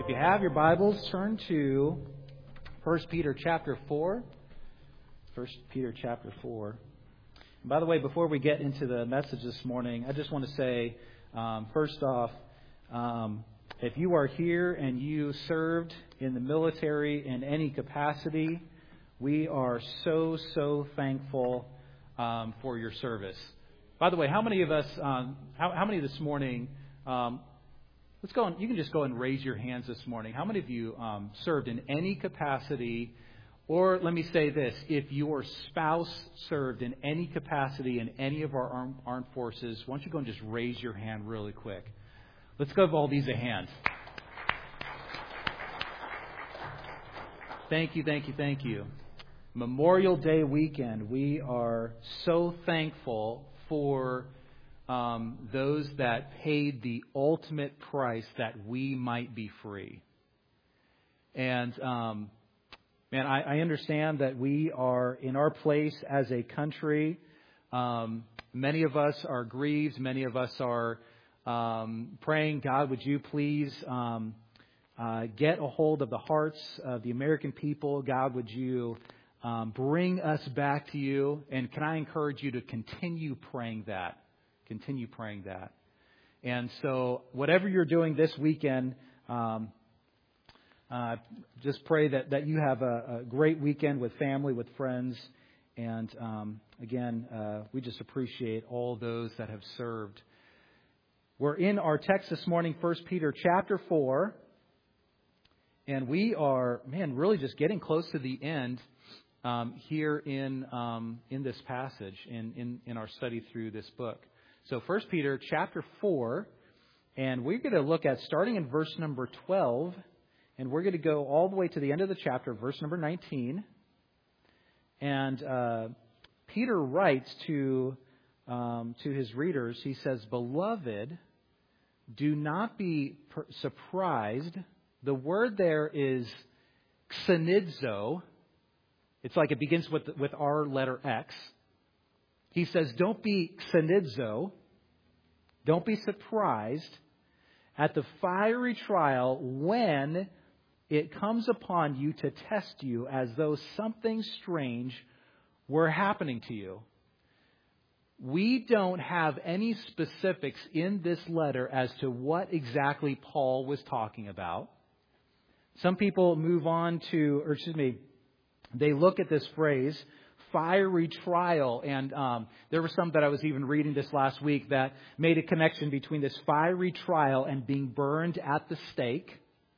If you have your Bibles, turn to 1 Peter chapter 4. 1 Peter chapter 4. And by the way, before we get into the message this morning, I just want to say, first off, if you are here and you served in the military in any capacity, we are so thankful for your service. By the way, how many of us, how many this morning, let's go on, you can just go and raise your hands this morning. How many of you served in any capacity? Or let me say this, if your spouse served in any capacity in any of our armed forces, why don't you go and just raise your hand really quick. Let's give all these a hand. Thank you. Memorial Day weekend, we are so thankful for those that paid the ultimate price that we might be free. And, man, I understand that we are in our place as a country. Many of us are grieved. Many of us are praying, God, would you please get a hold of the hearts of the American people? God, would you bring us back to you? And can I encourage you to continue praying that? Continue praying that. And so whatever you're doing this weekend, just pray that you have a great weekend with family, with friends. And again, we just appreciate all those that have served. We're in our text this morning, 1 Peter chapter 4. And we are, really just getting close to the end here in this passage, in our study through this book. So 1 Peter chapter 4, and we're going to look at starting in verse number 12, and we're going to go all the way to the end of the chapter, verse number 19. And Peter writes to his readers, he says, "Beloved, do not be surprised." The word there is xenidzo. It's like it begins with our letter X. He says, don't be xenidzo. Don't be surprised at the fiery trial when it comes upon you to test you as though something strange were happening to you. We don't have any specifics in this letter as to what exactly Paul was talking about. Some people move on to, they look at this phrase, fiery trial. And there were some that I was even reading this last week that made a connection between this fiery trial and being burned at the stake.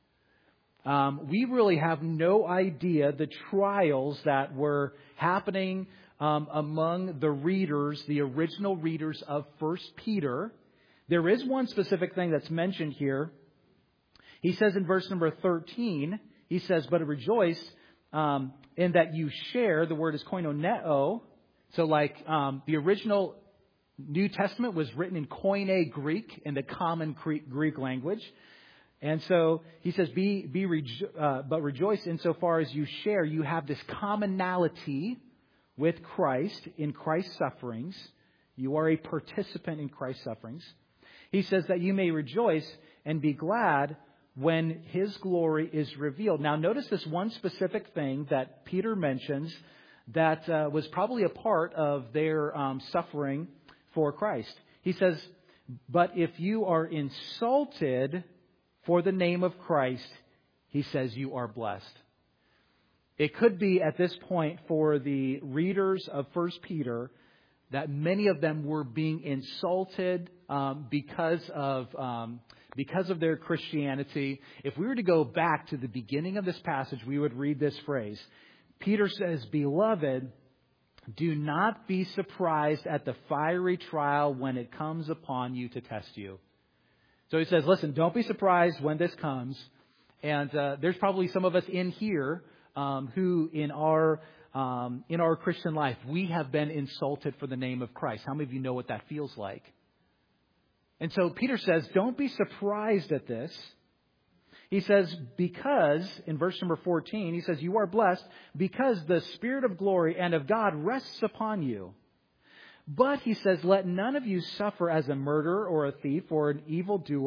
We really have no idea the trials that were happening among the readers, the original readers of 1 Peter. There is one specific thing that's mentioned here. He says in verse number 13, he says, "But rejoice in that you share," the word is koinoneo. So like the original New Testament was written in Koine Greek, in the common Greek language. And so he says, but rejoice insofar as you share, you have this commonality with Christ in Christ's sufferings. You are a participant in Christ's sufferings. He says that you may rejoice and be glad when His glory is revealed. Now, notice this one specific thing that Peter mentions that was probably a part of their suffering for Christ. He says, but if you are insulted for the name of Christ, he says you are blessed. It could be at this point for the readers of 1 Peter that many of them were being insulted because of their Christianity. If we were to go back to the beginning of this passage, we would read this phrase. Peter says, "Beloved, do not be surprised at the fiery trial when it comes upon you to test you." So he says, listen, don't be surprised when this comes. And there's probably some of us in here who in our Christian life, we have been insulted for the name of Christ. How many of you know what that feels like? And so Peter says, don't be surprised at this. He says, because, in verse number 14, he says, you are blessed because the Spirit of glory and of God rests upon you. But, he says, let none of you suffer as a murderer or a thief or an evildoer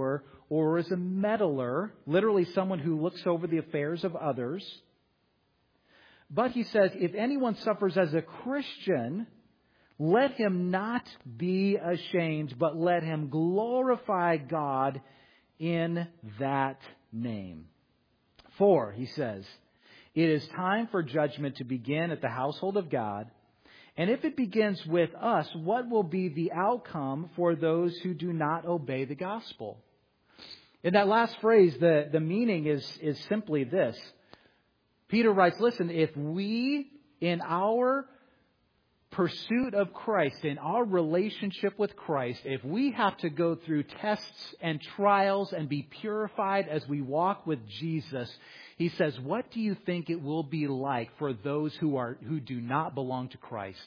or as a meddler, literally someone who looks over the affairs of others. But he says, if anyone suffers as a Christian, let him not be ashamed, but let him glorify God in that name. For, he says, it is time for judgment to begin at the household of God. And if it begins with us, what will be the outcome for those who do not obey the gospel? In that last phrase, the meaning is simply this. Peter writes, listen, if we, in our pursuit of Christ, in our relationship with Christ, if we have to go through tests and trials and be purified as we walk with Jesus, he says, what do you think it will be like for those who do not belong to Christ?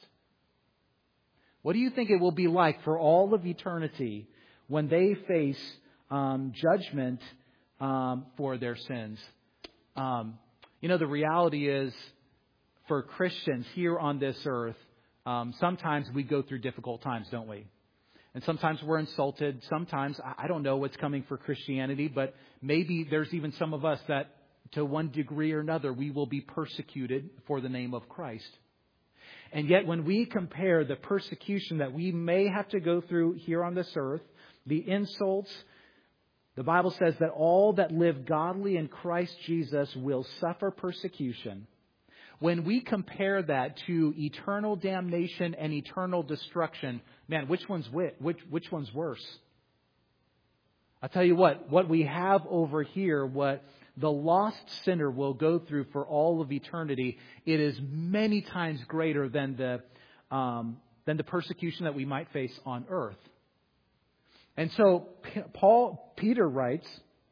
What do you think it will be like for all of eternity when they face judgment for their sins? The reality is, for Christians here on this earth, sometimes we go through difficult times, don't we? And sometimes we're insulted. Sometimes, I don't know what's coming for Christianity, but maybe there's even some of us that, to one degree or another, we will be persecuted for the name of Christ. And yet, when we compare the persecution that we may have to go through here on this earth, the insults, the Bible says that all that live godly in Christ Jesus will suffer persecution. When we compare that to eternal damnation and eternal destruction, man, which one's worse? I'll tell you what we have over here, what the lost sinner will go through for all of eternity, it is many times greater than the persecution that we might face on earth. And so Peter writes,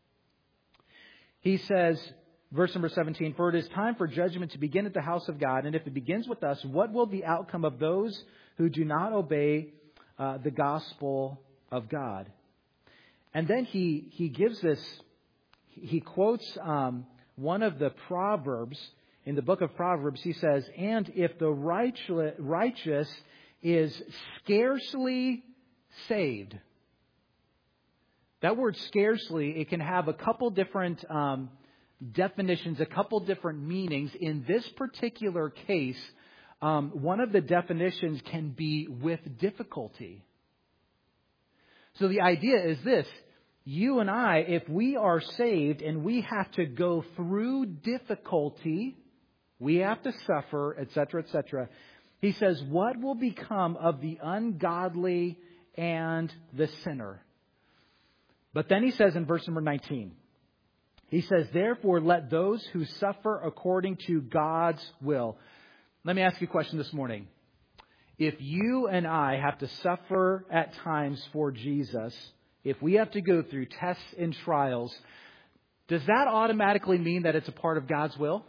he says, verse number 17, for it is time for judgment to begin at the house of God. And if it begins with us, what will the outcome of those who do not obey the gospel of God? And then he gives this, he quotes one of the Proverbs, in the book of Proverbs. He says, and if the righteous is scarcely saved. That word scarcely, it can have a couple different definitions, a couple different meanings. In this particular case, one of the definitions can be with difficulty. So the idea is this. You and I, if we are saved and we have to go through difficulty, we have to suffer, etc., etc. He says, what will become of the ungodly and the sinner? But then he says in verse number 19, he says, therefore, let those who suffer according to God's will. Let me ask you a question this morning. If you and I have to suffer at times for Jesus, if we have to go through tests and trials, does that automatically mean that it's a part of God's will?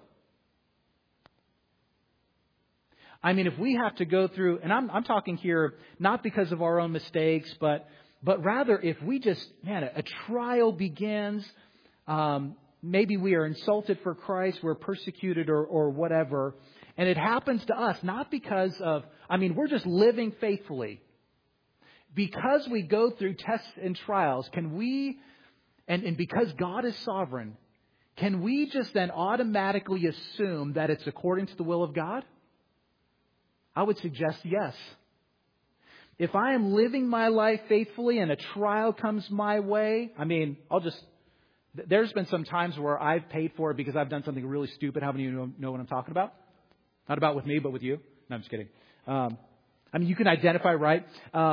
I mean, if we have to go through, and I'm talking here not because of our own mistakes, but rather if we just, a trial begins, maybe we are insulted for Christ, we're persecuted or whatever, and it happens to us, not because of, we're just living faithfully. Because we go through tests and trials, can we, and because God is sovereign, can we just then automatically assume that it's according to the will of God? I would suggest yes. If I am living my life faithfully and a trial comes my way, there's been some times where I've paid for it because I've done something really stupid. How many of you know what I'm talking about? Not about with me, but with you. No, I'm just kidding. You can identify, right?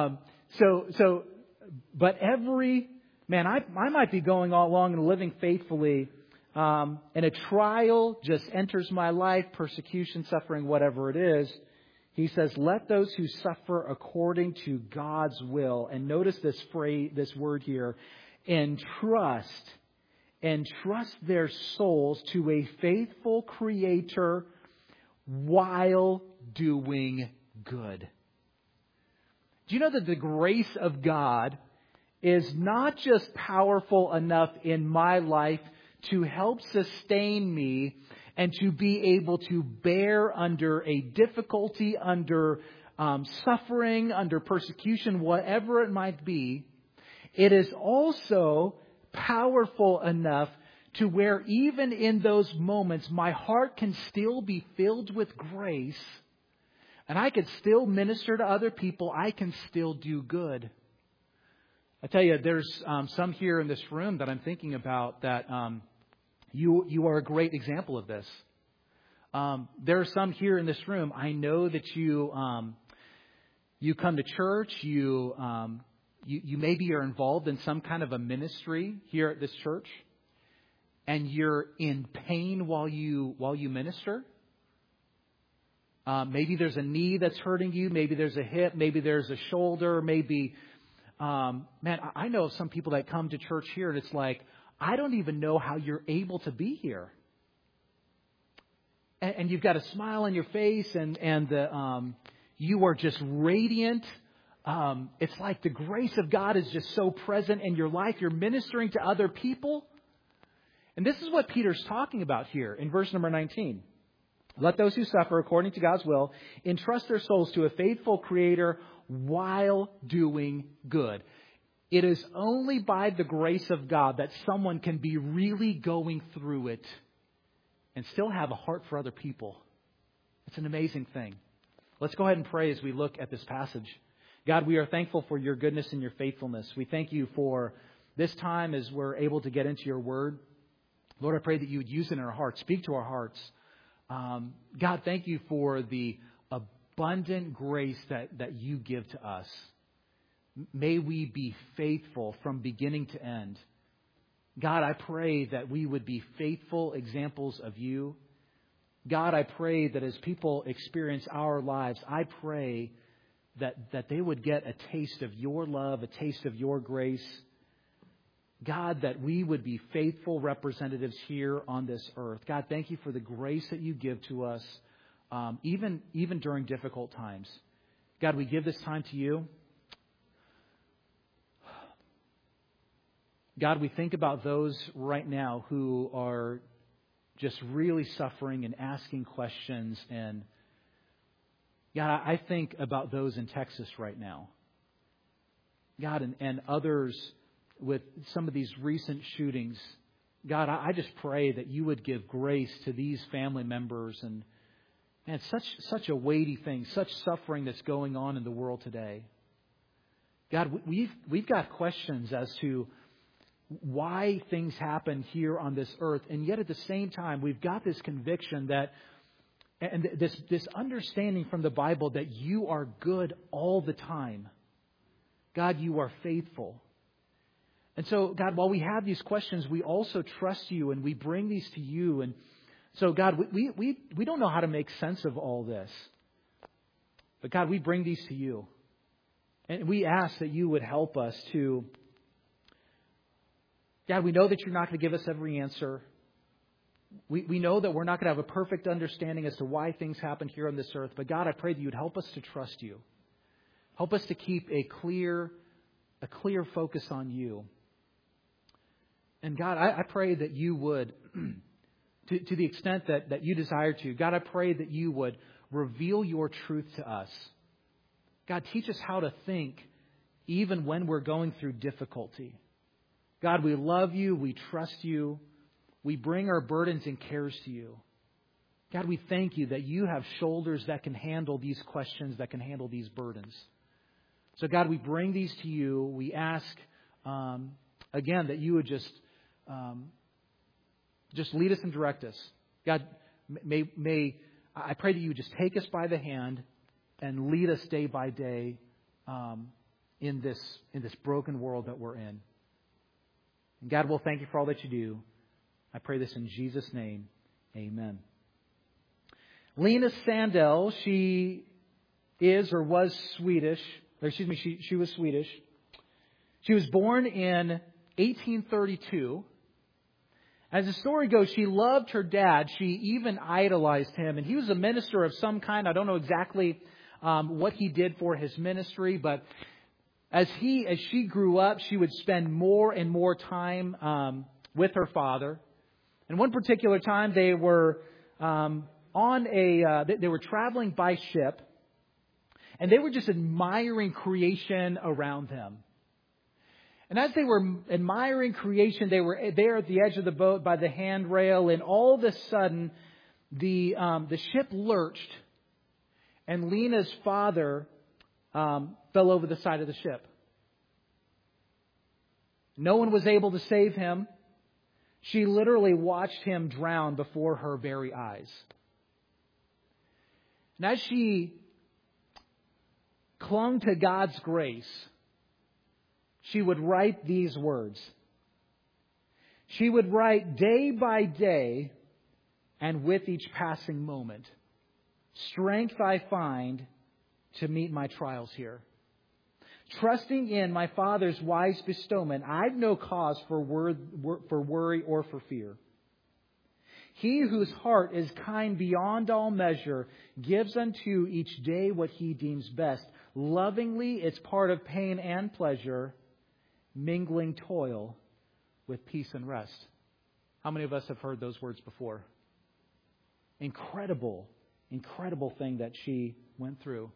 But I might be going all along and living faithfully, and a trial just enters my life, persecution, suffering, whatever it is. He says, let those who suffer according to God's will, and notice this phrase, this word here, entrust their souls to a faithful Creator while doing good. Do you know that the grace of God is not just powerful enough in my life to help sustain me and to be able to bear under a difficulty, under suffering, under persecution, whatever it might be. It is also powerful enough to where even in those moments, my heart can still be filled with grace, and I can still minister to other people. I can still do good. I tell you, there's some here in this room that I'm thinking about that you are a great example of this. There are some here in this room. I know that you come to church. You maybe are involved in some kind of a ministry here at this church, and you're in pain while you minister. Maybe there's a knee that's hurting you. Maybe there's a hip. Maybe there's a shoulder. Maybe, I know of some people that come to church here, and it's like, I don't even know how you're able to be here. And you've got a smile on your face, and you are just radiant. It's like the grace of God is just so present in your life. You're ministering to other people. And this is what Peter's talking about here in verse number 19. Let those who suffer according to God's will entrust their souls to a faithful Creator while doing good. It is only by the grace of God that someone can be really going through it and still have a heart for other people. It's an amazing thing. Let's go ahead and pray as we look at this passage. God, we are thankful for your goodness and your faithfulness. We thank you for this time as we're able to get into your word. Lord, I pray that you would use it in our hearts, speak to our hearts. God, thank you for the abundant grace that you give to us. May we be faithful from beginning to end. God, I pray that we would be faithful examples of you. God, I pray that as people experience our lives, I pray that they would get a taste of your love, a taste of your grace. God, that we would be faithful representatives here on this earth. God, thank you for the grace that you give to us, even during difficult times. God, we give this time to you. God, we think about those right now who are just really suffering and asking questions. And God, I think about those in Texas right now. God, and others with some of these recent shootings. God, I just pray that you would give grace to these family members. And it's such a weighty thing, such suffering that's going on in the world today. God, we've got questions as to why things happen here on this earth. And yet at the same time, we've got this conviction that, and this understanding from the Bible that you are good all the time. God, you are faithful. And so, God, while we have these questions, we also trust you and we bring these to you. And so, God, we don't know how to make sense of all this. But, God, we bring these to you. And we ask that you would help us to... God, we know that you're not going to give us every answer. We know that we're not going to have a perfect understanding as to why things happen here on this earth. But, God, I pray that you would help us to trust you. Help us to keep a clear focus on you. And God, I pray that you would, to the extent that you desire to, God, I pray that you would reveal your truth to us. God, teach us how to think even when we're going through difficulty. God, we love you. We trust you. We bring our burdens and cares to you. God, we thank you that you have shoulders that can handle these questions, that can handle these burdens. So, God, we bring these to you. We ask, again, that you would just lead us and direct us. God, I pray that you would just take us by the hand and lead us day by day in this broken world that we're in. And God, we'll thank you for all that you do. I pray this in Jesus' name. Amen. Lena Sandell, she is or was Swedish. She was Swedish. She was born in 1832. As the story goes, she loved her dad. She even idolized him. And he was a minister of some kind. I don't know exactly what he did for his ministry. But as she grew up, she would spend more and more time with her father. And one particular time, they were they were traveling by ship. And they were just admiring creation around them. And as they were admiring creation, they were there at the edge of the boat by the handrail, and all of a sudden, the ship lurched, and Lena's father fell over the side of the ship. No one was able to save him. She literally watched him drown before her very eyes. And as she clung to God's grace, she would write these words. She would write, day by day, and with each passing moment, strength I find to meet my trials here. Trusting in my Father's wise bestowment, I've no cause for worry or for fear. He whose heart is kind beyond all measure gives unto each day what he deems best. Lovingly, it's part of pain and pleasure, mingling toil with peace and rest. How many of us have heard those words before? Incredible thing that she went through.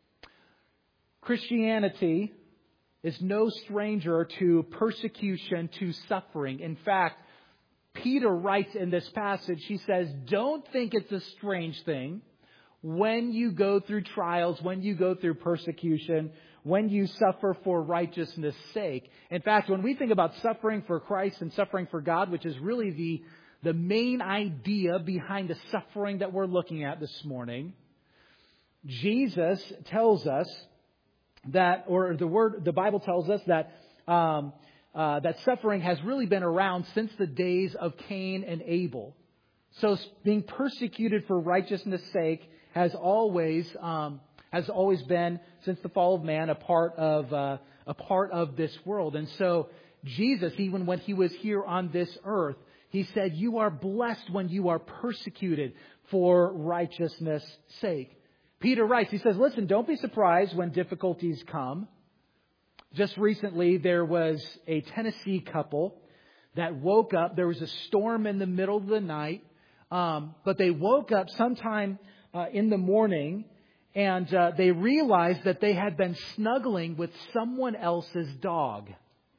Christianity is no stranger to persecution, to suffering. In fact, Peter writes in this passage, he says, don't think it's a strange thing when you go through trials, when you go through persecution, when you suffer for righteousness' sake. In fact, when we think about suffering for Christ and suffering for God, which is really the main idea behind the suffering that we're looking at this morning, Jesus tells us that, or the Bible tells us that that suffering has really been around since the days of Cain and Abel. So being persecuted for righteousness' sake has always been, since the fall of man, a part of this world. And so Jesus, even when he was here on this earth, he said, "You are blessed when you are persecuted for righteousness' sake." Peter writes, he says, listen, don't be surprised when difficulties come. Just recently, there was a Tennessee couple that woke up. There was a storm in the middle of the night, but they woke up sometime in the morning, and they realized that they had been snuggling with someone else's dog.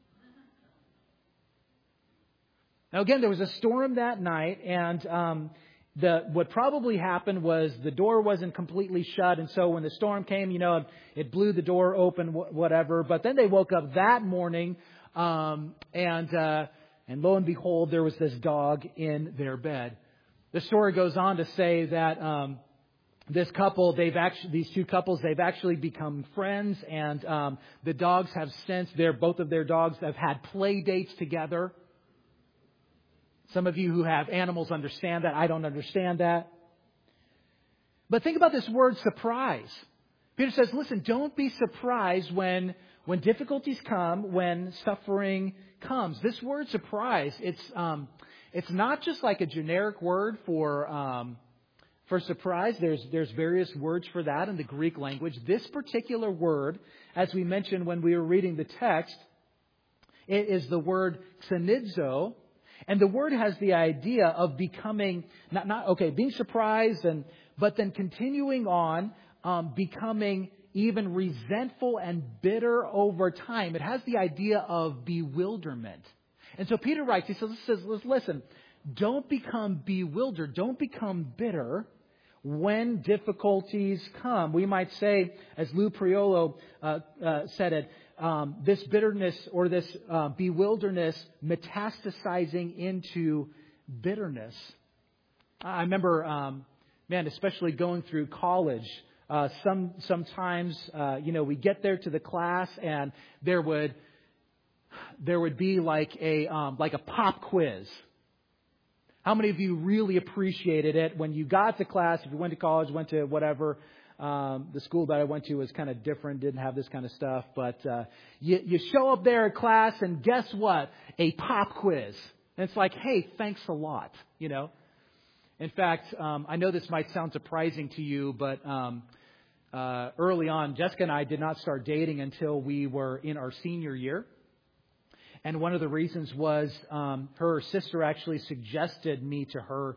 Now, again, there was a storm that night, and what probably happened was the door wasn't completely shut, and so when the storm came, it blew the door open, whatever. But then they woke up that morning, and lo and behold, there was this dog in their bed. The story goes on to say that these two couples, they've actually become friends, and the dogs have since both of their dogs have had play dates together. Some of you who have animals understand that. I don't understand that. But think about this word surprise. Peter says, listen, don't be surprised when difficulties come, when suffering comes. This word surprise, it's not just like a generic word for surprise. There's various words for that in the Greek language. This particular word, as we mentioned when we were reading the text, it is the word xenizo. And the word has the idea of becoming, being surprised, but then continuing on, becoming even resentful and bitter over time. It has the idea of bewilderment. And so Peter writes, he says, listen, don't become bewildered, don't become bitter when difficulties come. We might say, as Lou Priolo said it, this bitterness or this bewilderness metastasizing into bitterness. I remember, especially going through college, sometimes we get there to the class and there would be like a pop quiz. How many of you really appreciated it when you got to class? If you went to college, went to whatever. The school that I went to was kind of different, didn't have this kind of stuff. But you show up there at class and guess what? A pop quiz. And it's like, hey, thanks a lot, In fact, I know this might sound surprising to you, but early on, Jessica and I did not start dating until we were in our senior year. And one of the reasons was her sister actually suggested me to her.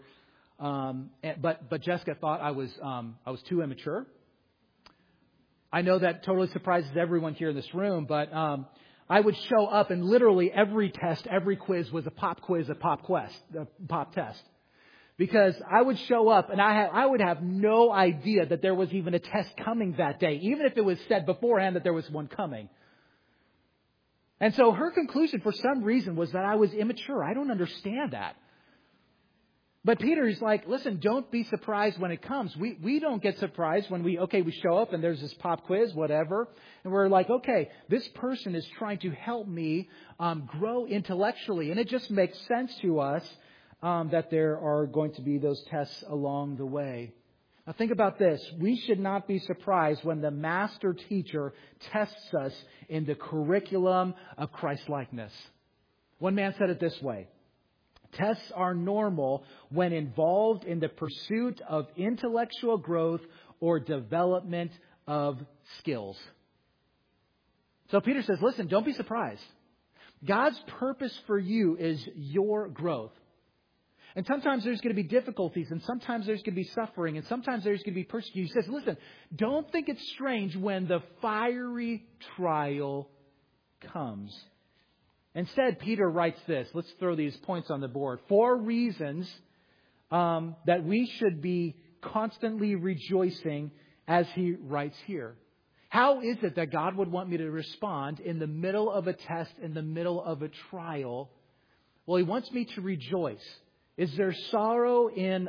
But Jessica thought I was too immature. I know that totally surprises everyone here in this room, but I would show up and literally every test, every quiz was a pop quiz, a pop test. Because I would show up and I would have no idea that there was even a test coming that day, even if it was said beforehand that there was one coming. And so her conclusion for some reason was that I was immature. I don't understand that. But Peter is like, listen, don't be surprised when it comes. We don't get surprised when we show up and there's this pop quiz, whatever. And we're like, okay, this person is trying to help me grow intellectually. And it just makes sense to us that there are going to be those tests along the way. Now think about this. We should not be surprised when the master teacher tests us in the curriculum of Christ-likeness. One man said it this way. Tests are normal when involved in the pursuit of intellectual growth or development of skills. So Peter says, listen, don't be surprised. God's purpose for you is your growth. And sometimes there's going to be difficulties, and sometimes there's going to be suffering, and sometimes there's going to be persecution. He says, listen, don't think it's strange when the fiery trial comes. Instead, Peter writes this. Let's throw these points on the board. 4 reasons that we should be constantly rejoicing as he writes here. How is it that God would want me to respond in the middle of a test, in the middle of a trial? Well, He wants me to rejoice. Is there sorrow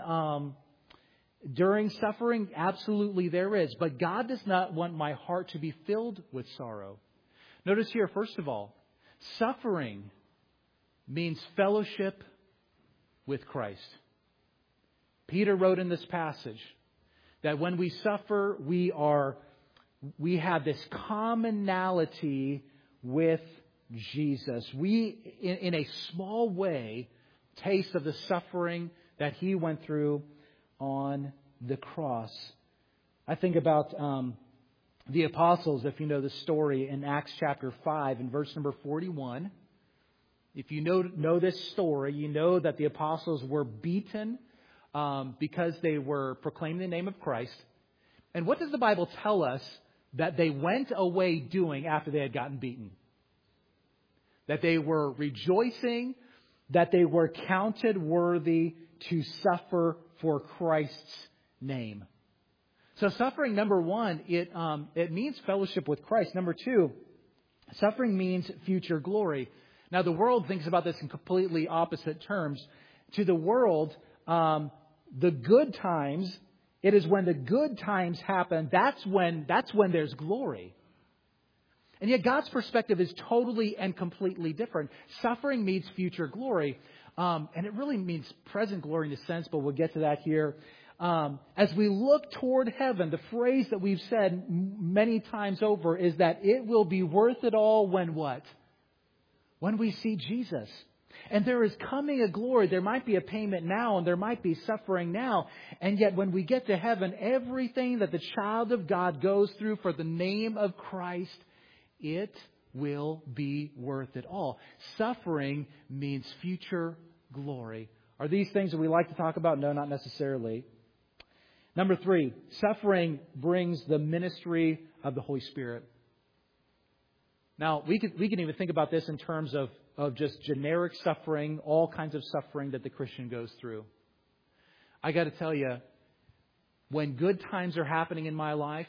during suffering? Absolutely there is. But God does not want my heart to be filled with sorrow. Notice here, first of all, suffering means fellowship with Christ. Peter wrote in this passage that when we suffer, we have this commonality with Jesus. We, in a small way, taste of the suffering that He went through on the cross. I think about the apostles, if you know the story in Acts chapter 5 and verse number 41. If you know this story, you know that the apostles were beaten because they were proclaiming the name of Christ. And what does the Bible tell us that they went away doing after they had gotten beaten? That they were rejoicing, that they were counted worthy to suffer for Christ's name. So suffering, number one, it means fellowship with Christ. Number 2, suffering means future glory. Now, the world thinks about this in completely opposite terms. To the world, the good times, it is when the good times happen, that's when there's glory. And yet God's perspective is totally and completely different. Suffering means future glory. And it really means present glory in a sense, but we'll get to that here. As we look toward heaven, the phrase that we've said many times over is that it will be worth it all when what? When we see Jesus. And there is coming a glory. There might be a payment now and there might be suffering now. And yet when we get to heaven, everything that the child of God goes through for the name of Christ, it will be worth it all. Suffering means future glory. Are these things that we like to talk about? No, not necessarily. Number 3, suffering brings the ministry of the Holy Spirit. Now, we can even think about this in terms of just generic suffering, all kinds of suffering that the Christian goes through. I got to tell you, when good times are happening in my life,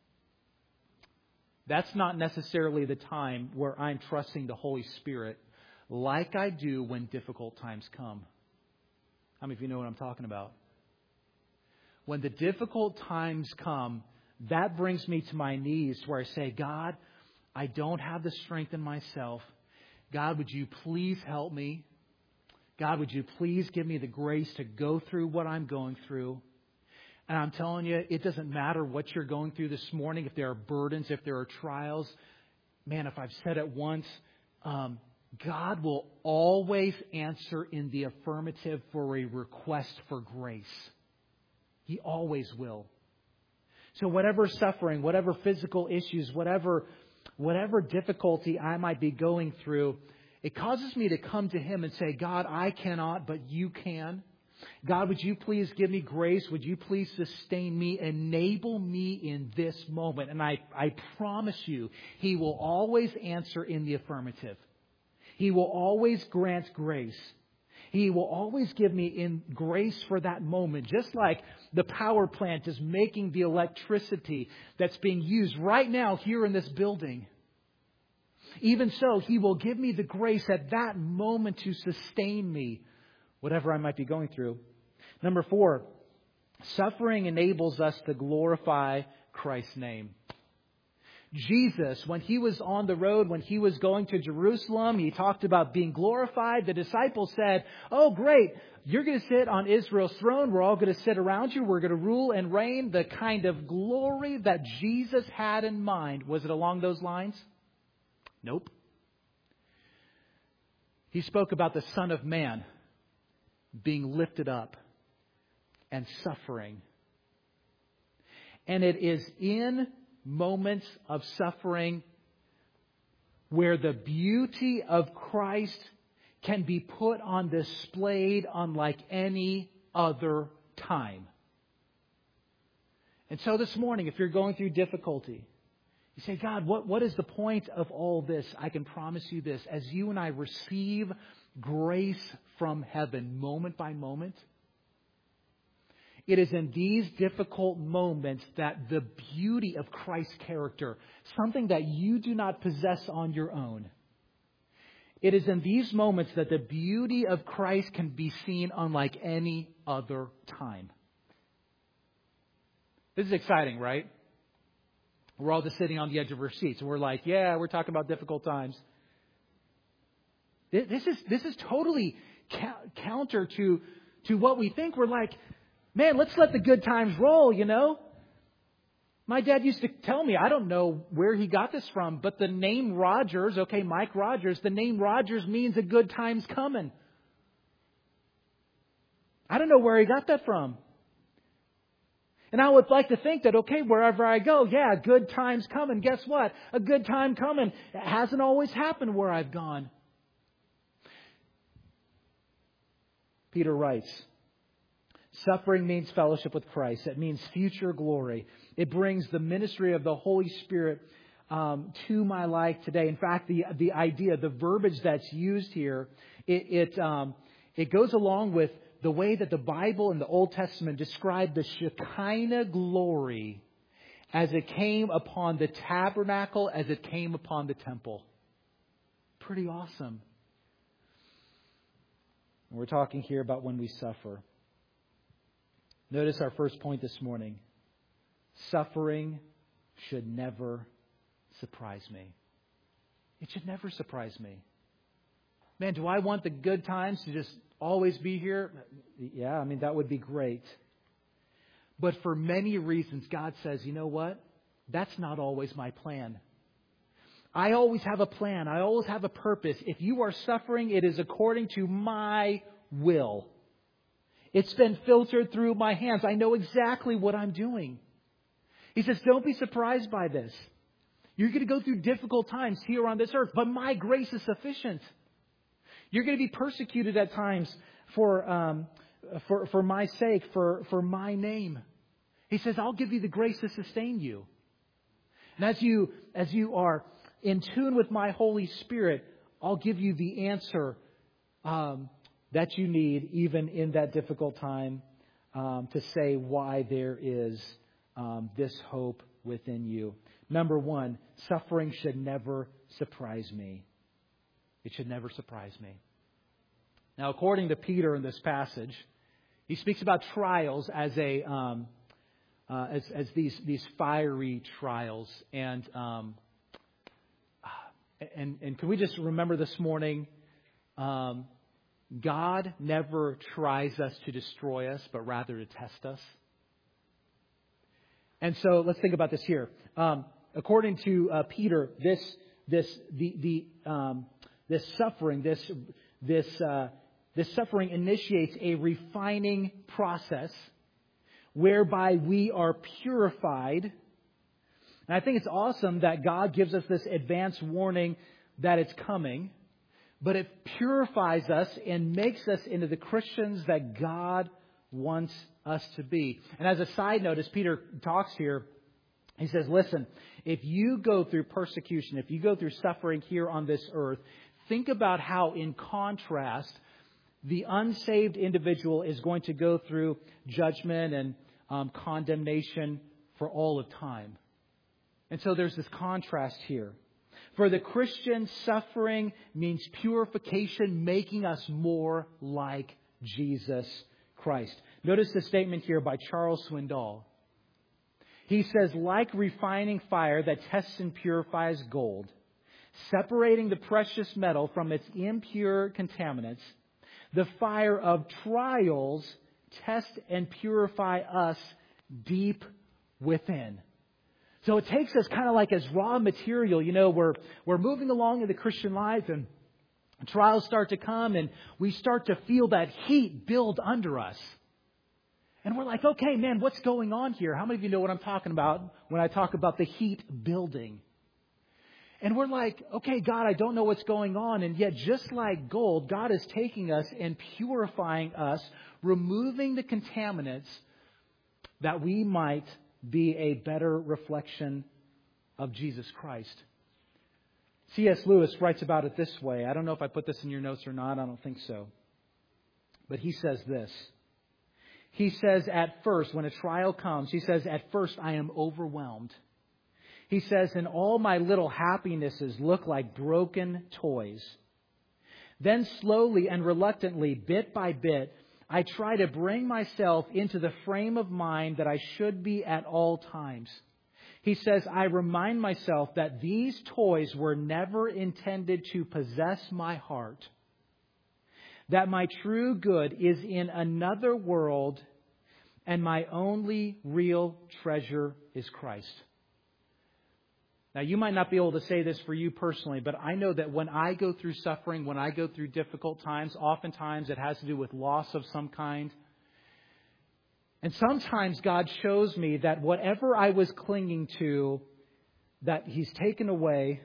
that's not necessarily the time where I'm trusting the Holy Spirit like I do when difficult times come. How many of you know what I'm talking about? When the difficult times come, that brings me to my knees where I say, God, I don't have the strength in myself. God, would you please help me? God, would you please give me the grace to go through what I'm going through? And I'm telling you, it doesn't matter what you're going through this morning, if there are burdens, if there are trials. Man, if I've said it once, God will always answer in the affirmative for a request for grace. He always will. So whatever suffering, whatever physical issues, whatever difficulty I might be going through, it causes me to come to Him and say, God, I cannot, but you can. God, would you please give me grace? Would you please sustain me? Enable me in this moment. And I promise you, He will always answer in the affirmative. He will always grant grace. He will always give me in grace for that moment. Just like the power plant is making the electricity that's being used right now here in this building. Even so, He will give me the grace at that moment to sustain me, whatever I might be going through. Number 4, suffering enables us to glorify Christ's name. Jesus, when He was on the road, when He was going to Jerusalem, He talked about being glorified. The disciples said, oh, great, you're going to sit on Israel's throne. We're all going to sit around you. We're going to rule and reign. The kind of glory that Jesus had in mind, was it along those lines? Nope. He spoke about the Son of Man being lifted up and suffering. And it is in moments of suffering where the beauty of Christ can be put on display unlike any other time. And so this morning, if you're going through difficulty, you say, God, what is the point of all this? I can promise you this. As you and I receive grace from heaven moment by moment, it is in these difficult moments that the beauty of Christ's character, something that you do not possess on your own, it is in these moments that the beauty of Christ can be seen unlike any other time. This is exciting, right? We're all just sitting on the edge of our seats. We're like, yeah, we're talking about difficult times. This is totally counter to what we think. We're like, man, let's let the good times roll, you know. My dad used to tell me, I don't know where he got this from, but the name Rogers, okay, Mike Rogers, the name Rogers means a good time's coming. I don't know where he got that from. And I would like to think that, okay, wherever I go, yeah, good time's coming. Guess what? A good time coming. It hasn't always happened where I've gone. Peter writes, suffering means fellowship with Christ. It means future glory. It brings the ministry of the Holy Spirit to my life today. In fact, the idea, the verbiage that's used here, it goes along with the way that the Bible and the Old Testament describe the Shekinah glory as it came upon the tabernacle, as it came upon the temple. Pretty awesome. And we're talking here about when we suffer. Notice our first point this morning. Suffering should never surprise me. It should never surprise me. Man, do I want the good times to just always be here? Yeah, I mean, that would be great. But for many reasons, God says, you know what? That's not always my plan. I always have a plan. I always have a purpose. If you are suffering, it is according to my will. It's been filtered through my hands. I know exactly what I'm doing. He says, don't be surprised by this. You're going to go through difficult times here on this earth, but my grace is sufficient. You're going to be persecuted at times for my sake, for my name. He says, I'll give you the grace to sustain you. And as you are in tune with my Holy Spirit, I'll give you the answer that you need, even in that difficult time, to say why there is this hope within you. Number 1, suffering should never surprise me. It should never surprise me. Now, according to Peter in this passage, he speaks about trials as these fiery trials, and can we just remember this morning? God never tries us to destroy us, but rather to test us. And so let's think about this here. According to Peter, this suffering initiates a refining process whereby we are purified. And I think it's awesome that God gives us this advance warning that it's coming. but it purifies us and makes us into the Christians that God wants us to be. And as a side note, as Peter talks here, he says, listen, if you go through persecution, if you go through suffering here on this earth, think about how, in contrast, the unsaved individual is going to go through judgment and condemnation for all of time. And so there's this contrast here. For the Christian, suffering means purification, making us more like Jesus Christ. Notice the statement here by Charles Swindoll. He says, like refining fire that tests and purifies gold, separating the precious metal from its impure contaminants, the fire of trials test and purify us deep within. So it takes us kind of like as raw material. You know, we're moving along in the Christian life, and trials start to come, and we start to feel that heat build under us. And we're like, okay, man, what's going on here? How many of you know what I'm talking about when I talk about the heat building? And we're like, okay, God, I don't know what's going on. And yet, just like gold, God is taking us and purifying us, removing the contaminants that we might be a better reflection of Jesus Christ. C.S. Lewis writes about it this way. I don't know if I put this in your notes or not. I don't think so. But he says this. He says at first, when a trial comes, he says, at first I am overwhelmed. He says, and all my little happinesses look like broken toys. Then slowly and reluctantly, bit by bit, I try to bring myself into the frame of mind that I should be at all times. He says, I remind myself that these toys were never intended to possess my heart, that my true good is in another world, and my only real treasure is Christ. Now, you might not be able to say this for you personally, but I know that when I go through suffering, when I go through difficult times, oftentimes it has to do with loss of some kind. And sometimes God shows me that whatever I was clinging to, that He's taken away,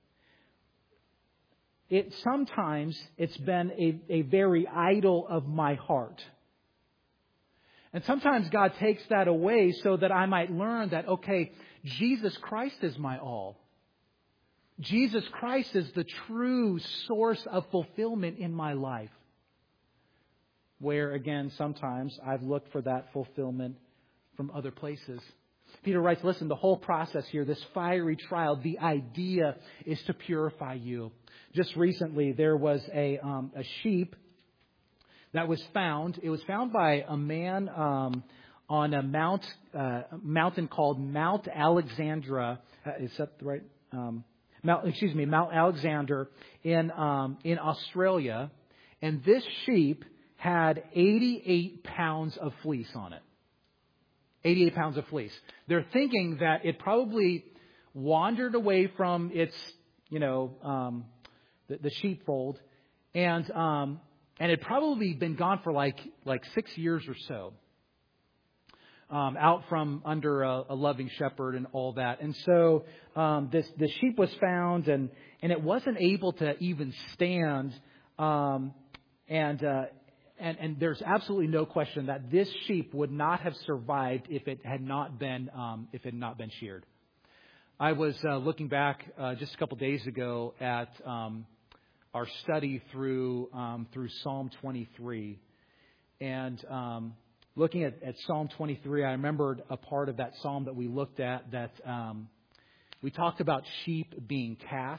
sometimes it's been a very idol of my heart. And sometimes God takes that away so that I might learn that, okay, Jesus Christ is my all. Jesus Christ is the true source of fulfillment in my life. Where, again, sometimes I've looked for that fulfillment from other places. Peter writes, listen, the whole process here, this fiery trial, the idea is to purify you. Just recently, there was a sheep that was found. It was found by a man on a mountain called Mount Alexandra. Is that the right? Mount Alexander in Australia. And this sheep had 88 pounds of fleece on it. 88 pounds of fleece. They're thinking that it probably wandered away from its, the sheepfold, and had probably been gone for like 6 years or so. Out from under a loving shepherd and all that. And so the sheep was found, and it wasn't able to even stand. And there's absolutely no question that this sheep would not have survived if it had not been sheared. I was looking back just a couple days ago at our study through Psalm 23, and looking at Psalm 23, I remembered a part of that psalm that we looked at that we talked about sheep being cast.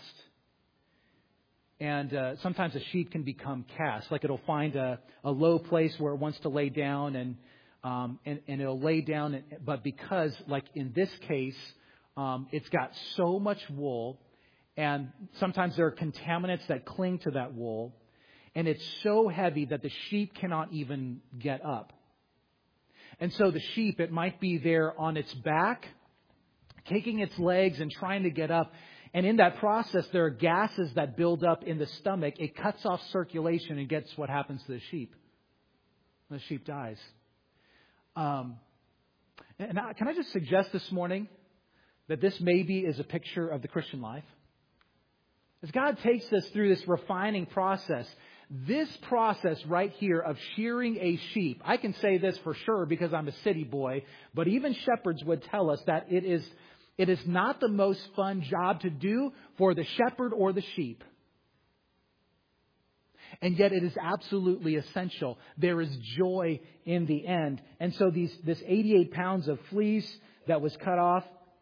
And sometimes a sheep can become cast, like it'll find a low place where it wants to lay down, and it'll lay down. But because, like in this case, it's got so much wool, and sometimes there are contaminants that cling to that wool, and it's so heavy that the sheep cannot even get up. And so the sheep, it might be there on its back, kicking its legs and trying to get up. And in that process, there are gases that build up in the stomach. It cuts off circulation, and guess what happens to the sheep? The sheep dies. And can I just suggest this morning that this maybe is a picture of the Christian life? As God takes us through this refining process, this process right here of shearing a sheep, I can say this for sure because I'm a city boy, but even shepherds would tell us that it is not the most fun job to do for the shepherd or the sheep. And yet it is absolutely essential. There is joy in the end. And so this 88 pounds of fleece that was cut off,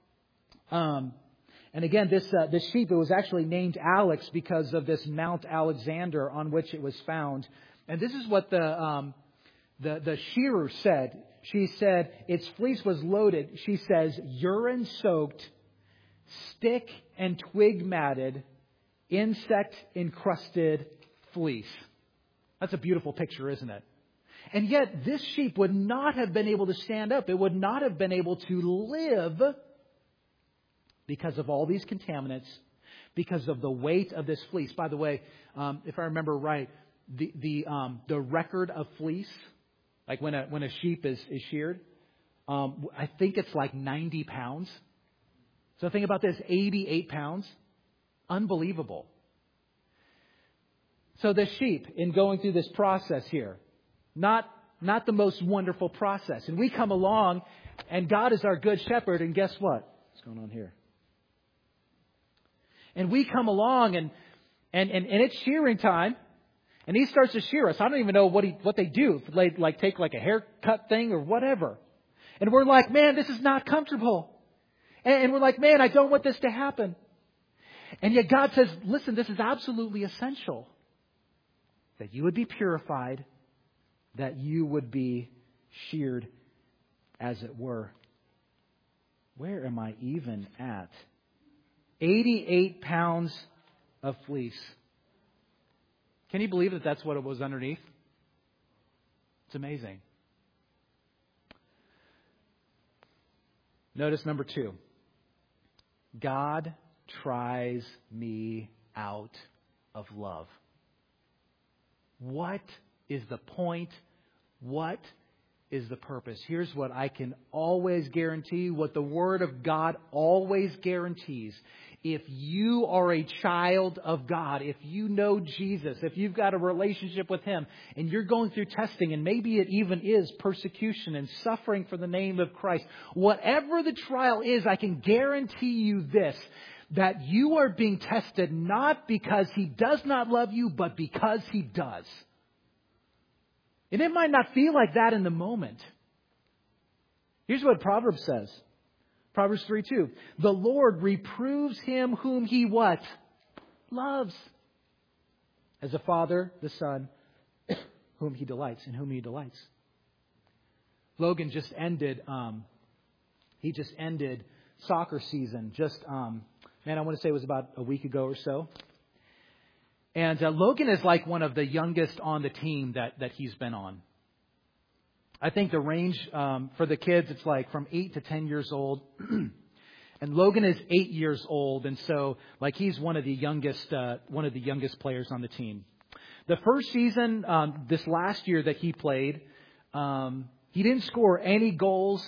and again, this sheep, it was actually named Alex because of this Mount Alexander on which it was found. And this is what the shearer said. She said, its fleece was loaded, she says, urine-soaked, stick and twig matted, insect-encrusted fleece. That's a beautiful picture, isn't it? And yet, this sheep would not have been able to stand up. It would not have been able to live because of all these contaminants, because of the weight of this fleece. By the way, if I remember right, the record of fleece, like when a sheep is sheared, I think it's like 90 pounds. So think about this, 88 pounds. Unbelievable. So the sheep, in going through this process here, not the most wonderful process. And we come along, and God is our good shepherd, and guess what? What's going on here? And we come along, and it's shearing time, and he starts to shear us. I don't even know what they do, like take like a haircut thing or whatever. And we're like, man, this is not comfortable. And we're like, man, I don't want this to happen. And yet God says, listen, this is absolutely essential. That you would be purified, that you would be sheared, as it were. Where am I even at? 88 pounds of fleece. Can you believe that that's what it was underneath? It's amazing. Notice number 2. God tries me out of love. What is the point? What is the purpose? Here's what I can always guarantee, what the Word of God always guarantees. If you are a child of God, if you know Jesus, if you've got a relationship with Him, and you're going through testing, and maybe it even is persecution and suffering for the name of Christ, whatever the trial is, I can guarantee you this, that you are being tested not because He does not love you, but because He does. And it might not feel like that in the moment. Here's what Proverbs says. Proverbs 3:2. The Lord reproves him whom He what? Loves. As a father, the son, whom He delights, in whom He delights. Logan just ended, soccer season. I want to say it was about a week ago or so. And Logan is like one of the youngest on the team that he's been on. I think the range for the kids, it's like from 8 to 10 years old. And Logan is 8 years old. And so like he's one of the youngest players on the team. The first season, this last year that he played, he didn't score any goals.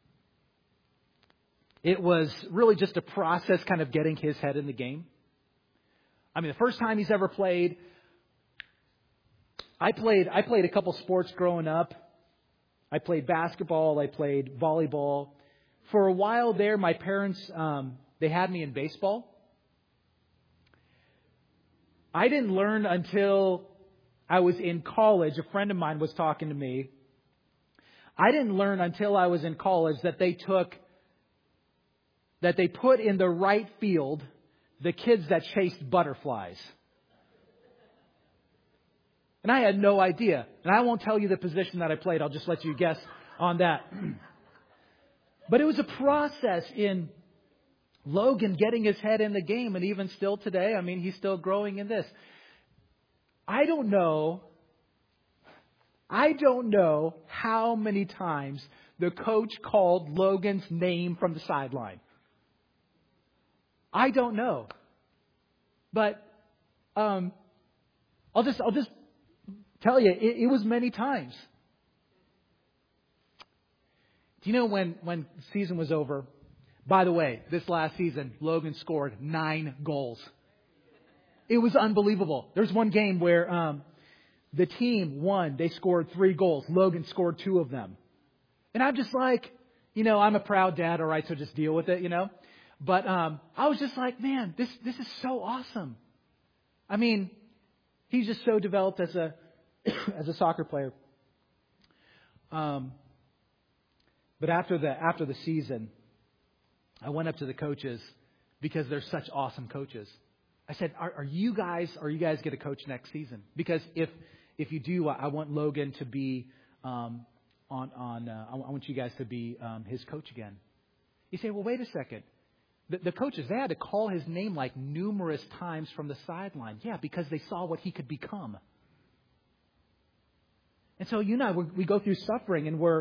It was really just a process kind of getting his head in the game. I mean, the first time he's ever played, I played a couple sports growing up. I played basketball. I played volleyball. For a while there, my parents, they had me in baseball. I didn't learn until I was in college. A friend of mine was talking to me. I didn't learn until I was in college that they put in the right field the kids that chased butterflies. And I had no idea. And I won't tell you the position that I played. I'll just let you guess on that. But it was a process in Logan getting his head in the game. And even still today, I mean, he's still growing in this. I don't know how many times the coach called Logan's name from the sideline. I don't know. But I'll just tell you, it was many times. Do you know when season was over? By the way, this last season, Logan scored 9 goals. It was unbelievable. There's one game where the team won. They scored 3 goals. Logan scored 2 of them. And I'm just like, I'm a proud dad, all right, so just deal with it, But I was just like, man, this is so awesome. I mean, he's just so developed as a as a soccer player. But after the season, I went up to the coaches because they're such awesome coaches. I said, "Are you guys going to coach next season? Because if you do, I want Logan to be I want you guys to be his coach again." You say, "Well, wait a second. The coaches, they had to call his name like numerous times from the sideline." Yeah, because they saw what he could become. And so you and I, we go through suffering, and we're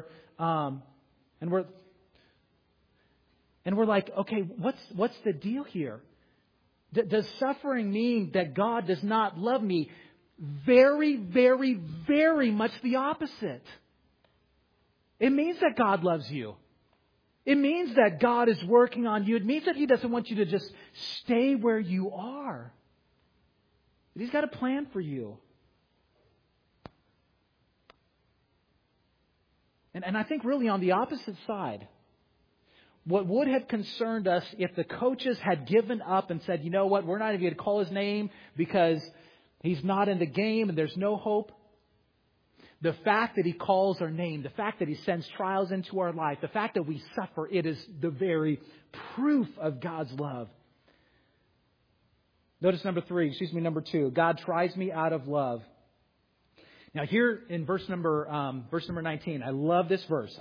like, okay, what's the deal here? Does suffering mean that God does not love me? Very, very, very much the opposite. It means that God loves you. It means that God is working on you. It means that He doesn't want you to just stay where you are. He's got a plan for you. And I think really on the opposite side, what would have concerned us if the coaches had given up and said, "You know what, we're not even going to call his name because he's not in the game and there's no hope." The fact that He calls our name, the fact that He sends trials into our life, the fact that we suffer, it is the very proof of God's love. Notice number 2. God tries me out of love. Now here in verse number 19, I love this verse.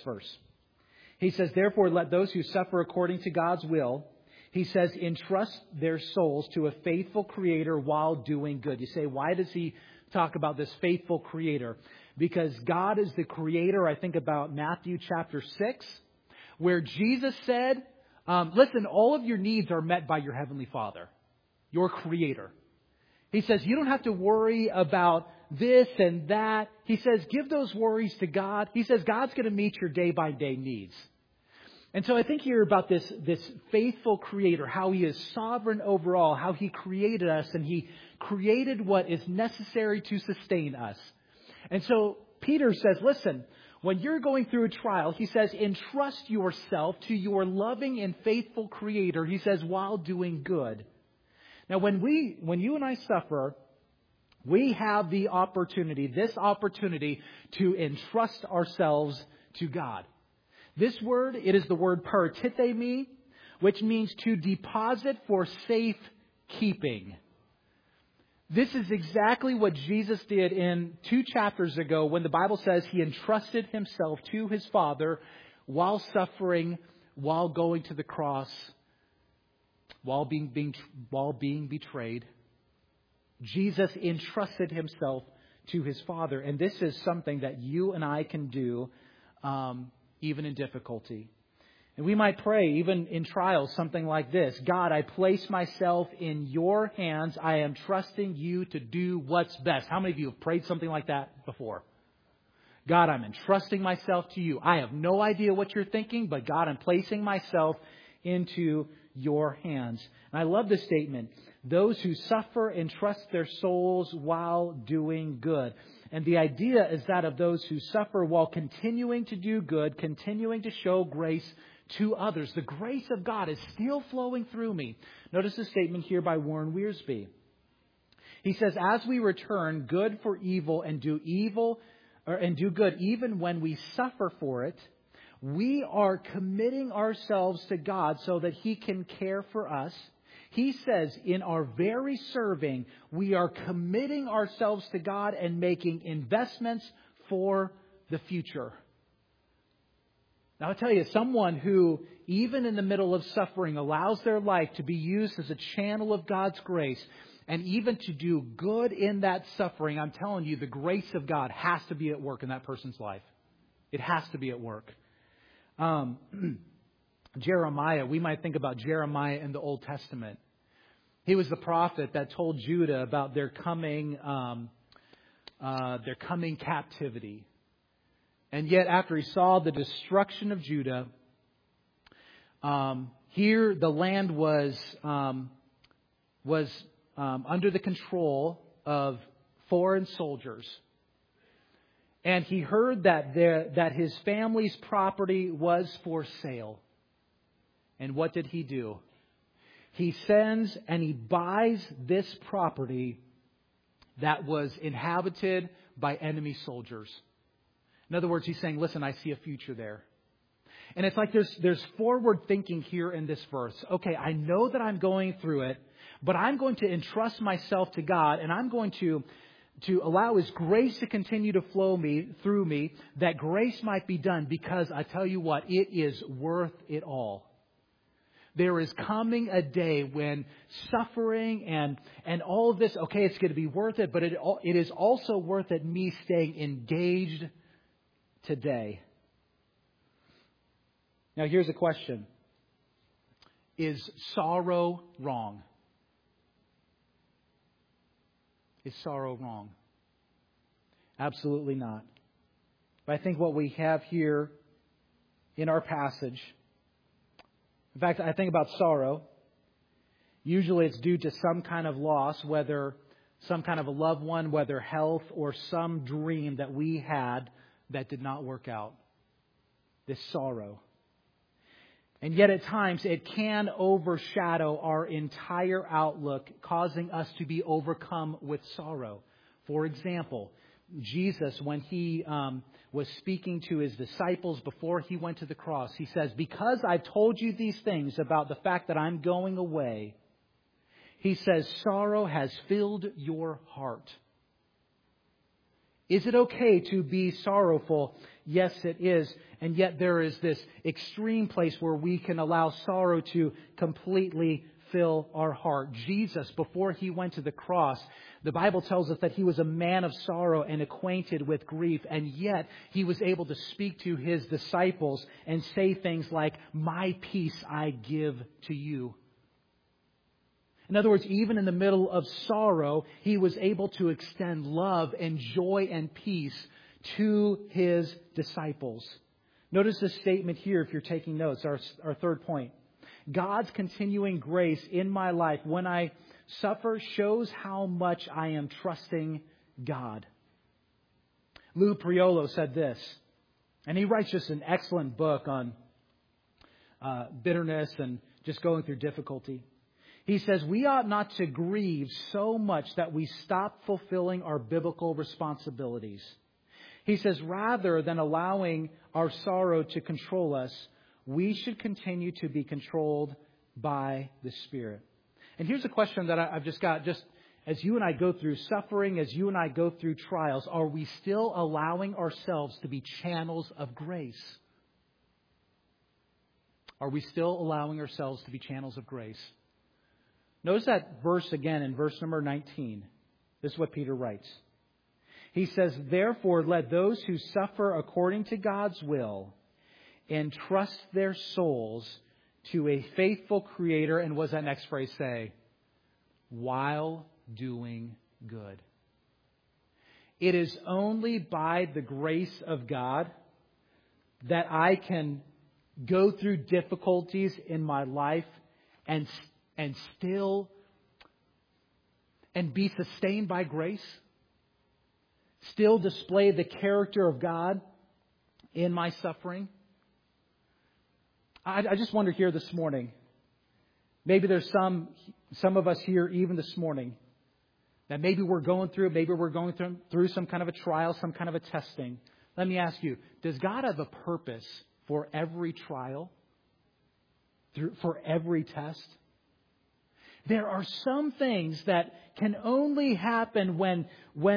He says, "Therefore let those who suffer according to God's will," He says, "entrust their souls to a faithful Creator while doing good." You say, why does He talk about this faithful Creator? Because God is the Creator. I think about Matthew chapter 6, where Jesus said, listen, all of your needs are met by your Heavenly Father, your Creator. He says, you don't have to worry about this and that. He says, give those worries to God. He says, God's going to meet your day-by-day needs. And so I think here about this faithful Creator, how He is sovereign over all, how He created us, and He created what is necessary to sustain us. And so Peter says, listen, when you're going through a trial, he says, entrust yourself to your loving and faithful Creator, he says, while doing good. Now, when you and I suffer, we have this opportunity to entrust ourselves to God. This word, it is the word paratithemi, which means to deposit for safe keeping. This is exactly what Jesus did in 2 chapters ago when the Bible says He entrusted Himself to His Father while suffering, while going to the cross, while being betrayed. Jesus entrusted Himself to His Father. And this is something that you and I can do even in difficulty. And we might pray, even in trials, something like this. God, I place myself in your hands. I am trusting you to do what's best. How many of you have prayed something like that before? God, I'm entrusting myself to you. I have no idea what you're thinking, but God, I'm placing myself into your hands. And I love this statement. Those who suffer entrust their souls while doing good. And the idea is that of those who suffer while continuing to do good, continuing to show grace to others. The grace of God is still flowing through me. Notice the statement here by Warren Wiersbe. He says, as we return good for evil and do good even when we suffer for it, we are committing ourselves to God so that He can care for us. He says in our very serving, we are committing ourselves to God and making investments for the future. Now, I'll tell you, someone who, even in the middle of suffering, allows their life to be used as a channel of God's grace and even to do good in that suffering, I'm telling you, the grace of God has to be at work in that person's life. It has to be at work. Jeremiah, we might think about Jeremiah in the Old Testament. He was the prophet that told Judah about their coming captivity. And yet, after he saw the destruction of Judah, here the land was under the control of foreign soldiers. And he heard that his family's property was for sale. And what did he do? He sends and he buys this property that was inhabited by enemy soldiers. In other words, he's saying, listen, I see a future there. And it's like there's forward thinking here in this verse. Okay, I know that I'm going through it, but I'm going to entrust myself to God, and I'm going to allow His grace to continue to flow through me, that grace might be done, because I tell you what, it is worth it all. There is coming a day when suffering and all of this, okay, it's going to be worth it, but it is also worth it me staying engaged today. Now, here's a question. Is sorrow wrong? Is sorrow wrong? Absolutely not. But I think what we have here in our passage, in fact, I think about sorrow. Usually it's due to some kind of loss, whether some kind of a loved one, whether health, or some dream that we had that did not work out. This sorrow. And yet at times it can overshadow our entire outlook, causing us to be overcome with sorrow. For example, Jesus, when He was speaking to His disciples before He went to the cross, He says, because I've told you these things about the fact that I'm going away, He says, sorrow has filled your heart. Is it okay to be sorrowful? Yes, it is. And yet there is this extreme place where we can allow sorrow to completely fill our heart. Jesus, before He went to the cross, the Bible tells us that He was a man of sorrow and acquainted with grief. And yet He was able to speak to His disciples and say things like, my peace I give to you. In other words, even in the middle of sorrow, He was able to extend love and joy and peace to His disciples. Notice this statement here if you're taking notes, our third point. God's continuing grace in my life when I suffer shows how much I am trusting God. Lou Priolo said this, and he writes just an excellent book on bitterness and just going through difficulty. He says, we ought not to grieve so much that we stop fulfilling our biblical responsibilities. He says, rather than allowing our sorrow to control us, we should continue to be controlled by the Spirit. And here's a question that I've just got, just as you and I go through suffering, as you and I go through trials, are we still allowing ourselves to be channels of grace? Are we still allowing ourselves to be channels of grace? Notice that verse again in verse number 19. This is what Peter writes. He says, therefore, let those who suffer according to God's will entrust their souls to a faithful Creator. And what does that next phrase say? While doing good. It is only by the grace of God that I can go through difficulties in my life and still be sustained by grace. Still display the character of God in my suffering. I just wonder here this morning, maybe there's some of us here even this morning that maybe we're going through some kind of a trial, some kind of a testing. Let me ask you, does God have a purpose for every trial, for every test? There are some things that can only happen when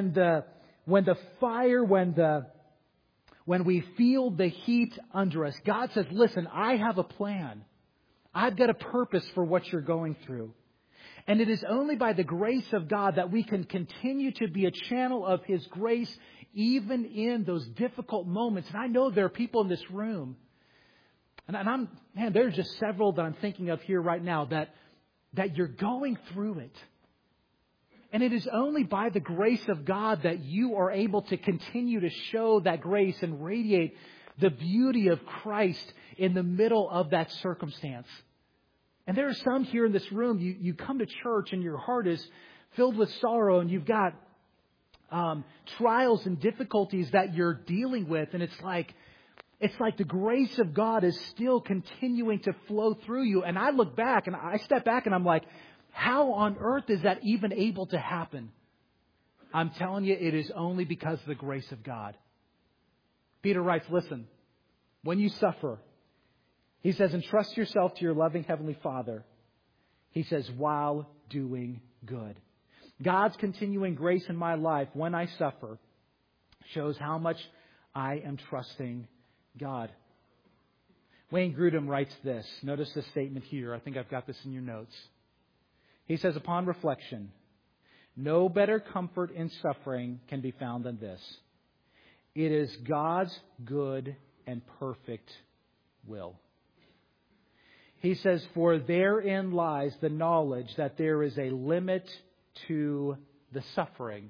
we feel the heat under us. God says, listen, I have a plan. I've got a purpose for what you're going through. And it is only by the grace of God that we can continue to be a channel of His grace, even in those difficult moments. And I know there are people in this room, and there's just several that I'm thinking of here right now that you're going through it. And it is only by the grace of God that you are able to continue to show that grace and radiate the beauty of Christ in the middle of that circumstance. And there are some here in this room, you come to church and your heart is filled with sorrow and you've got trials and difficulties that you're dealing with. And it's like the grace of God is still continuing to flow through you. And I look back and I step back and I'm like, how on earth is that even able to happen? I'm telling you, it is only because of the grace of God. Peter writes, listen, when you suffer, he says, entrust yourself to your loving Heavenly Father. He says, while doing good. God's continuing grace in my life when I suffer shows how much I am trusting God. Wayne Grudem writes this. Notice this statement here. I think I've got this in your notes. He says, upon reflection, no better comfort in suffering can be found than this. It is God's good and perfect will. He says, for therein lies the knowledge that there is a limit to the suffering.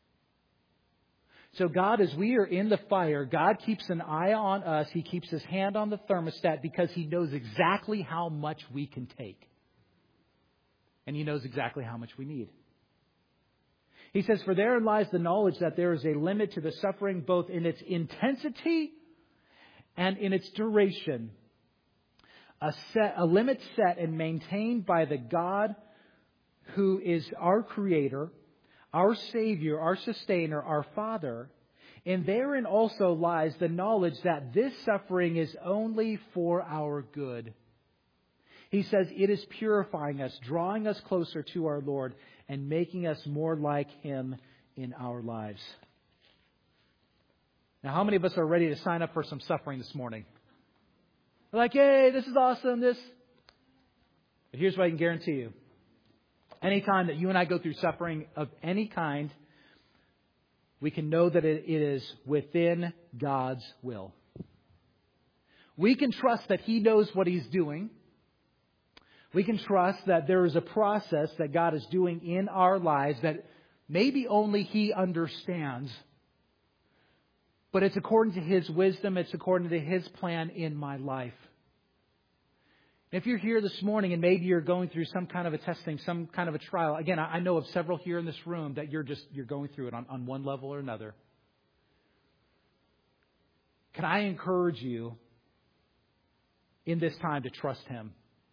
So God, as we are in the fire, God keeps an eye on us. He keeps His hand on the thermostat because He knows exactly how much we can take. And He knows exactly how much we need. He says, for therein lies the knowledge that there is a limit to the suffering, both in its intensity and in its duration. A limit set and maintained by the God who is our Creator, our Savior, our Sustainer, our Father. And therein also lies the knowledge that this suffering is only for our good. He says it is purifying us, drawing us closer to our Lord, and making us more like Him in our lives. Now, how many of us are ready to sign up for some suffering this morning? We're like, hey, this is awesome, this. But here's what I can guarantee you. Anytime that you and I go through suffering of any kind, we can know that it is within God's will. We can trust that He knows what He's doing. We can trust that there is a process that God is doing in our lives that maybe only He understands. But it's according to His wisdom. It's according to His plan in my life. If you're here this morning and maybe you're going through some kind of a testing, some kind of a trial. Again, I know of several here in this room that you're going through it on one level or another. Can I encourage you in this time to trust Him?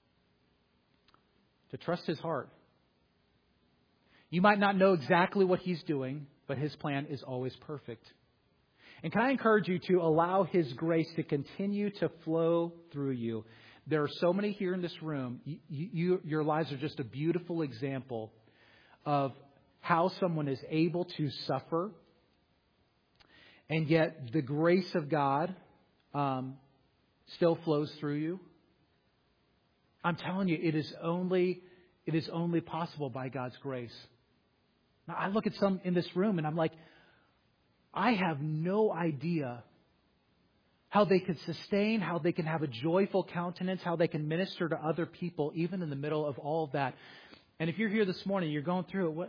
To trust His heart. You might not know exactly what He's doing, but His plan is always perfect. And can I encourage you to allow His grace to continue to flow through you? There are so many here in this room. Your lives are just a beautiful example of how someone is able to suffer, and yet the grace of God still flows through you. I'm telling you, it is only possible by God's grace. Now, I look at some in this room and I'm like, I have no idea how they could sustain, how they can have a joyful countenance, how they can minister to other people, even in the middle of all of that. And if you're here this morning, you're going through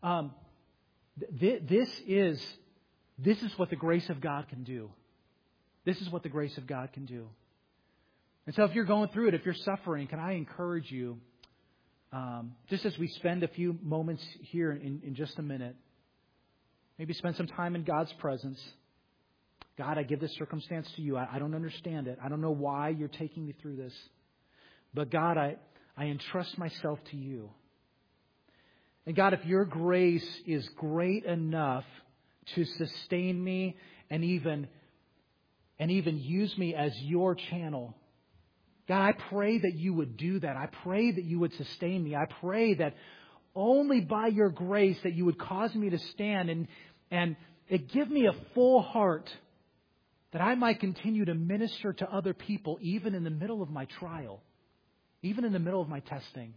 it. This is what the grace of God can do. This is what the grace of God can do. And so if you're going through it, if you're suffering, can I encourage you, just as we spend a few moments here in just a minute, maybe spend some time in God's presence. God, I give this circumstance to you. I don't understand it. I don't know why you're taking me through this. But God, I entrust myself to you. And God, if your grace is great enough to sustain me and even use me as your channel, God, I pray that you would do that. I pray that you would sustain me. I pray that only by your grace that you would cause me to stand and give me a full heart that I might continue to minister to other people even in the middle of my trial, even in the middle of my testing.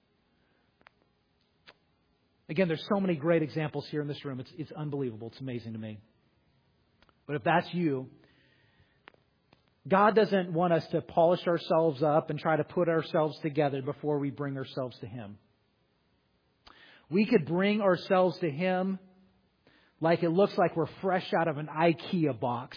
Again, there's so many great examples here in this room. It's unbelievable. It's amazing to me. But if that's you, God doesn't want us to polish ourselves up and try to put ourselves together before we bring ourselves to Him. We could bring ourselves to Him like it looks like we're fresh out of an IKEA box.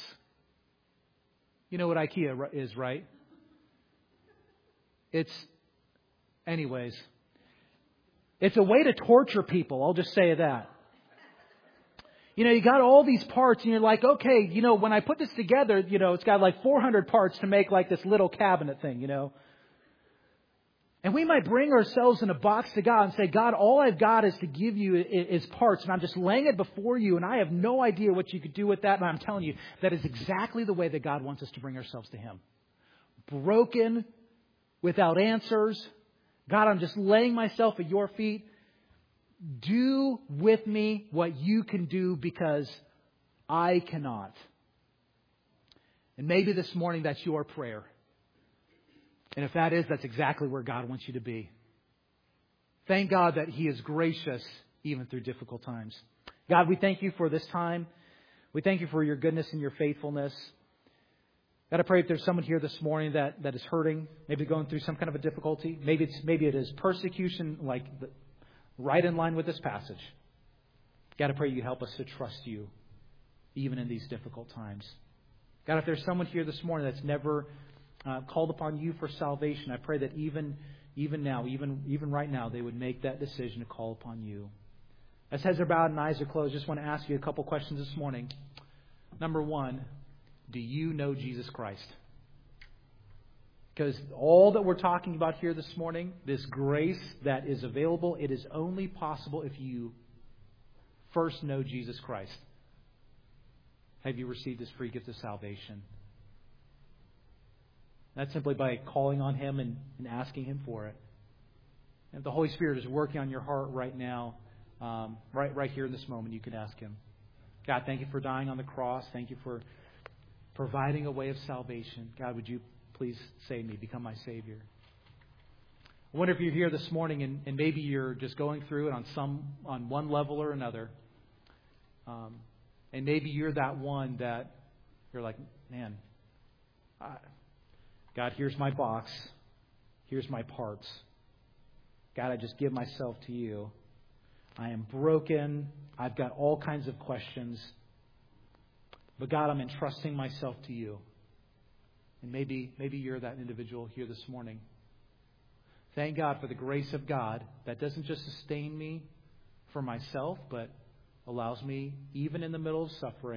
You know what IKEA is, right? It's Anyways, it's a way to torture people. I'll just say that. You got all these parts and you're like, okay, when I put this together, it's got like 400 parts to make like this little cabinet thing, And we might bring ourselves in a box to God and say, God, all I've got is to give you is parts, and I'm just laying it before you, and I have no idea what you could do with that. And I'm telling you, that is exactly the way that God wants us to bring ourselves to Him. Broken, without answers. God, I'm just laying myself at your feet. Do with me what you can do because I cannot. And maybe this morning that's your prayer. And if that is, that's exactly where God wants you to be. Thank God that He is gracious even through difficult times. God, we thank you for this time. We thank you for your goodness and your faithfulness. God, I pray if there's someone here this morning that is hurting, maybe going through some kind of a difficulty. Maybe it is persecution, right in line with this passage. God, I pray you help us to trust you even in these difficult times. God, if there's someone here this morning that's never called upon you for salvation, I pray that even now, even right now, they would make that decision to call upon you. As heads are bowed and eyes are closed, I just want to ask you a couple questions this morning. Number one, do you know Jesus Christ? Because all that we're talking about here this morning, this grace that is available, it is only possible if you first know Jesus Christ. Have you received this free gift of salvation? That's simply by calling on Him and asking Him for it. And if the Holy Spirit is working on your heart right now, right here in this moment, you can ask Him. God, thank you for dying on the cross. Thank you for providing a way of salvation. God, would you please save me, become my Savior. I wonder if you're here this morning and maybe you're just going through it on one level or another. And maybe you're that one that you're like, man, God, here's my box. Here's my parts. God, I just give myself to you. I am broken. I've got all kinds of questions. But God, I'm entrusting myself to you. And maybe you're that individual here this morning. Thank God for the grace of God that doesn't just sustain me for myself, but allows me, even in the middle of suffering,